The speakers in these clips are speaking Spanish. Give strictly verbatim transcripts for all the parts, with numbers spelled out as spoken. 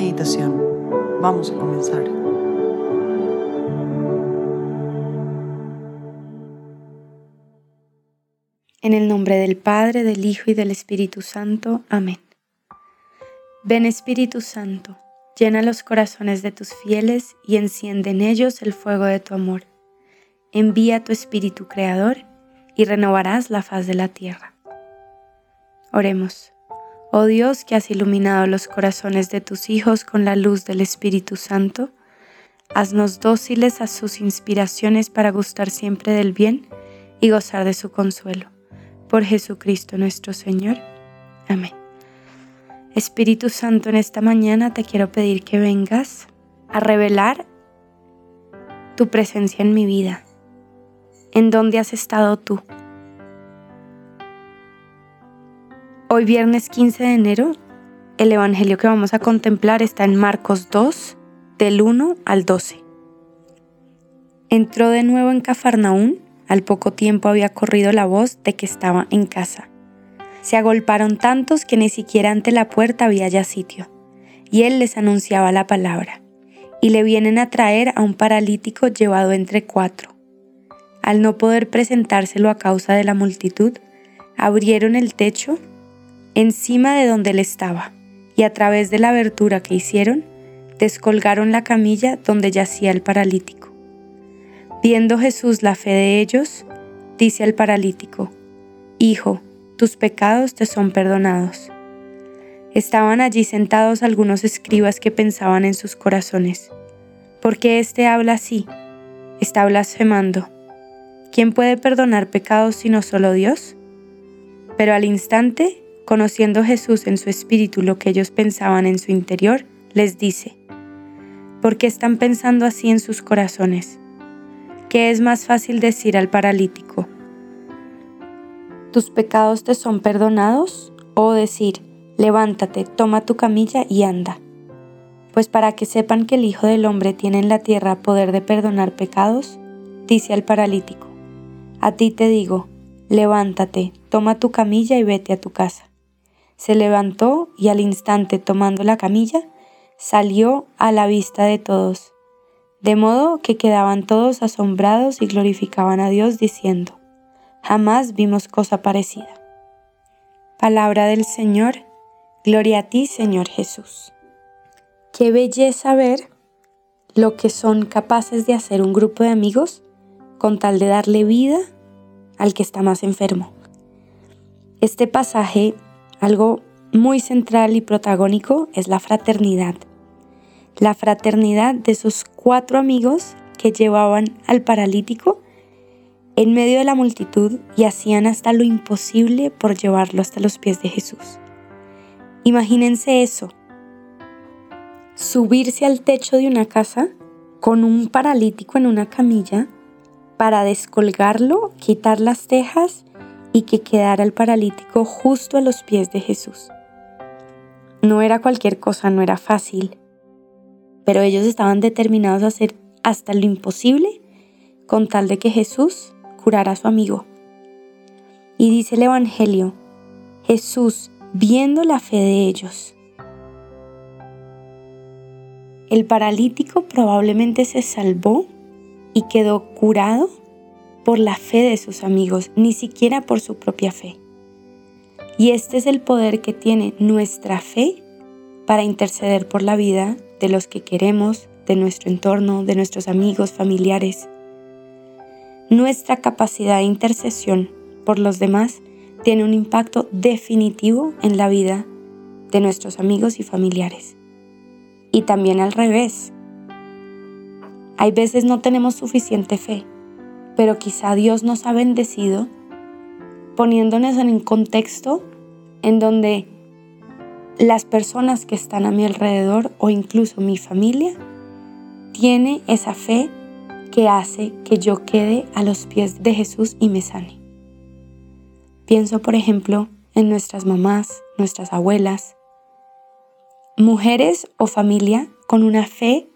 meditación. Vamos a comenzar. En el nombre del Padre, del Hijo y del Espíritu Santo. Amén. Ven Espíritu Santo, llena los corazones de tus fieles y enciende en ellos el fuego de tu amor. Envía tu Espíritu Creador y renovarás la faz de la tierra. Oremos. Oh Dios, que has iluminado los corazones de tus hijos con la luz del Espíritu Santo, haznos dóciles a sus inspiraciones para gustar siempre del bien y gozar de su consuelo. Por Jesucristo nuestro Señor. Amén. Espíritu Santo, en esta mañana te quiero pedir que vengas a revelar tu presencia en mi vida. ¿En dónde has estado tú? Hoy viernes quince de enero, el evangelio que vamos a contemplar está en Marcos dos, del uno al doce. Entró de nuevo en Cafarnaún. Al poco tiempo había corrido la voz de que estaba en casa. Se agolparon tantos que ni siquiera ante la puerta había ya sitio, y él les anunciaba la palabra. Y le vienen a traer a un paralítico llevado entre cuatro. Al no poder presentárselo a causa de la multitud, abrieron el techo encima de donde él estaba, y a través de la abertura que hicieron, descolgaron la camilla donde yacía el paralítico. Viendo Jesús la fe de ellos, dice al paralítico: Hijo, tus pecados te son perdonados. Estaban allí sentados algunos escribas que pensaban en sus corazones: ¿por qué éste habla así? Está blasfemando. ¿Quién puede perdonar pecados sino solo Dios? Pero al instante, conociendo Jesús en su espíritu lo que ellos pensaban en su interior, les dice: ¿por qué están pensando así en sus corazones? ¿Qué es más fácil decir al paralítico: tus pecados te son perdonados? O decir: levántate, toma tu camilla y anda. Pues para que sepan que el Hijo del Hombre tiene en la tierra poder de perdonar pecados, dice al paralítico: a ti te digo, levántate, toma tu camilla y vete a tu casa. Se levantó y al instante, tomando la camilla, salió a la vista de todos, de modo que quedaban todos asombrados y glorificaban a Dios diciendo: jamás vimos cosa parecida. Palabra del Señor. Gloria a ti, Señor Jesús. Qué belleza ver lo que son capaces de hacer un grupo de amigos con tal de darle vida al que está más enfermo. Este pasaje, algo muy central y protagónico, es la fraternidad. La fraternidad de esos cuatro amigos que llevaban al paralítico en medio de la multitud y hacían hasta lo imposible por llevarlo hasta los pies de Jesús. Imagínense eso, subirse al techo de una casa con un paralítico en una camilla para descolgarlo, quitar las tejas y que quedara el paralítico justo a los pies de Jesús. No era cualquier cosa, no era fácil, pero ellos estaban determinados a hacer hasta lo imposible con tal de que Jesús curara a su amigo. Y dice el Evangelio: Jesús, viendo la fe de ellos. El paralítico probablemente se salvó y quedó curado por la fe de sus amigos, ni siquiera por su propia fe. Y este es el poder que tiene nuestra fe para interceder por la vida de los que queremos, de nuestro entorno, de nuestros amigos, familiares. Nuestra capacidad de intercesión por los demás tiene un impacto definitivo en la vida de nuestros amigos y familiares. Y también al revés. Hay veces no tenemos suficiente fe, pero quizá Dios nos ha bendecido poniéndonos en un contexto en donde las personas que están a mi alrededor o incluso mi familia tiene esa fe que hace que yo quede a los pies de Jesús y me sane. Pienso, por ejemplo, en nuestras mamás, nuestras abuelas, mujeres o familia con una fe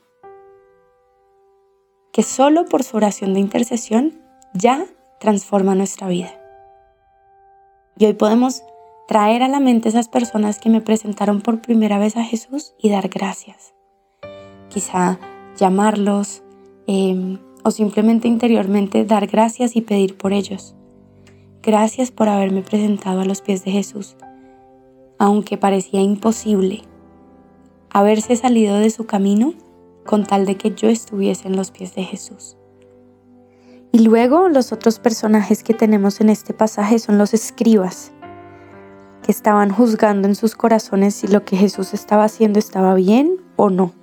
que solo por su oración de intercesión ya transforma nuestra vida. Y hoy podemos traer a la mente esas personas que me presentaron por primera vez a Jesús y dar gracias. Quizá llamarlos eh, o simplemente interiormente dar gracias y pedir por ellos. Gracias por haberme presentado a los pies de Jesús, aunque parecía imposible haberse salido de su camino con tal de que yo estuviese en los pies de Jesús. Y luego los otros personajes que tenemos en este pasaje son los escribas, que estaban juzgando en sus corazones si lo que Jesús estaba haciendo estaba bien o no.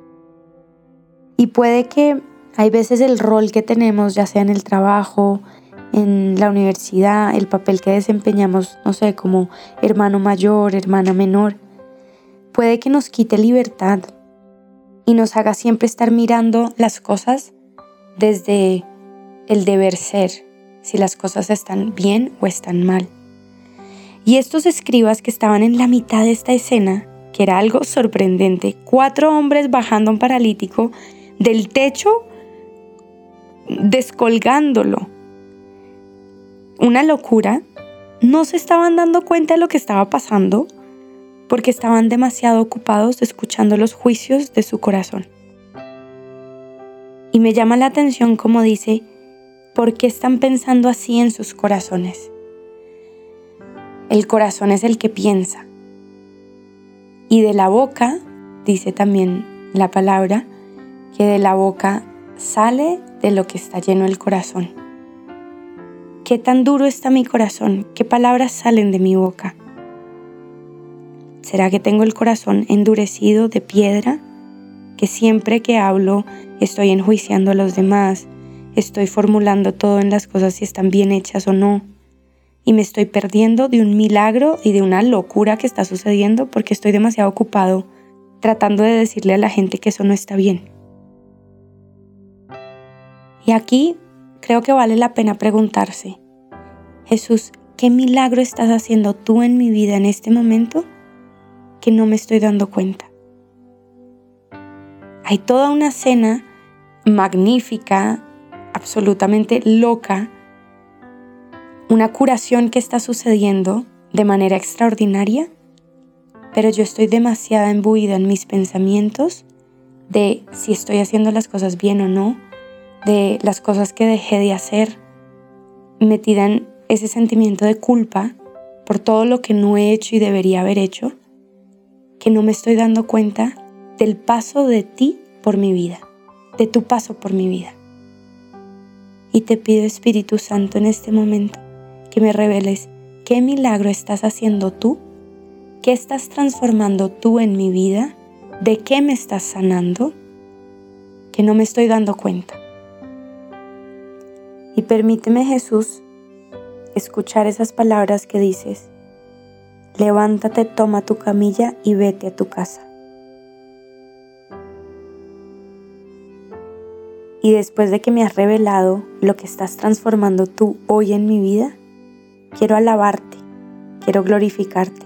Y puede que hay veces el rol que tenemos, ya sea en el trabajo, en la universidad, el papel que desempeñamos, no sé, como hermano mayor, hermana menor, puede que nos quite libertad y nos haga siempre estar mirando las cosas desde el deber ser, si las cosas están bien o están mal. Y estos escribas que estaban en la mitad de esta escena, que era algo sorprendente, cuatro hombres bajando a un paralítico del techo, descolgándolo, una locura, no se estaban dando cuenta de lo que estaba pasando porque estaban demasiado ocupados escuchando los juicios de su corazón. Y me llama la atención como dice, ¿por qué están pensando así en sus corazones? El corazón es el que piensa. Y de la boca, dice también la palabra, que de la boca sale de lo que está lleno el corazón. ¿Qué tan duro está mi corazón? ¿Qué palabras salen de mi boca? ¿Será que tengo el corazón endurecido de piedra? Que siempre que hablo estoy enjuiciando a los demás, estoy formulando todo en las cosas si están bien hechas o no, y me estoy perdiendo de un milagro y de una locura que está sucediendo porque estoy demasiado ocupado tratando de decirle a la gente que eso no está bien. Y aquí creo que vale la pena preguntarse, Jesús, ¿qué milagro estás haciendo tú en mi vida en este momento que no me estoy dando cuenta? Hay toda una escena magnífica, absolutamente loca, una curación que está sucediendo de manera extraordinaria, pero yo estoy demasiado imbuida en mis pensamientos de si estoy haciendo las cosas bien o no, de las cosas que dejé de hacer, metida en ese sentimiento de culpa por todo lo que no he hecho y debería haber hecho, que no me estoy dando cuenta del paso de ti por mi vida, de tu paso por mi vida. Y te pido, Espíritu Santo, en este momento, que me reveles qué milagro estás haciendo tú, qué estás transformando tú en mi vida, de qué me estás sanando, que no me estoy dando cuenta. Y permíteme, Jesús, escuchar esas palabras que dices, levántate, toma tu camilla y vete a tu casa. Y después de que me has revelado lo que estás transformando tú hoy en mi vida, quiero alabarte, quiero glorificarte.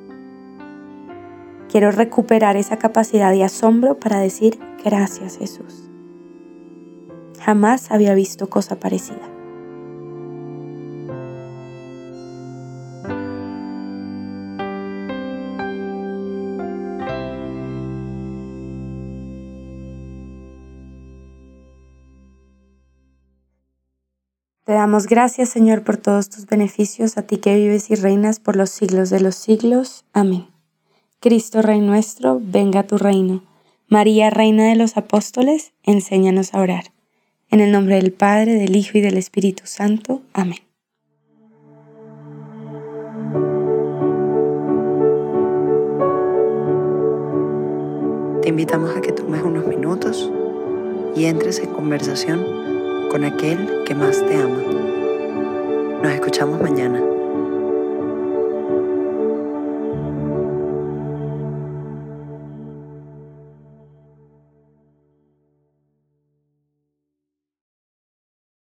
Quiero recuperar esa capacidad de asombro para decir gracias, Jesús. Jamás había visto cosa parecida. Te damos gracias, Señor, por todos tus beneficios, a ti que vives y reinas por los siglos de los siglos. Amén. Cristo, Rey nuestro, venga a tu reino. María, Reina de los Apóstoles, enséñanos a orar. En el nombre del Padre, del Hijo y del Espíritu Santo. Amén. Te invitamos a que tomes unos minutos y entres en conversación con aquel que más te ama. Nos escuchamos mañana.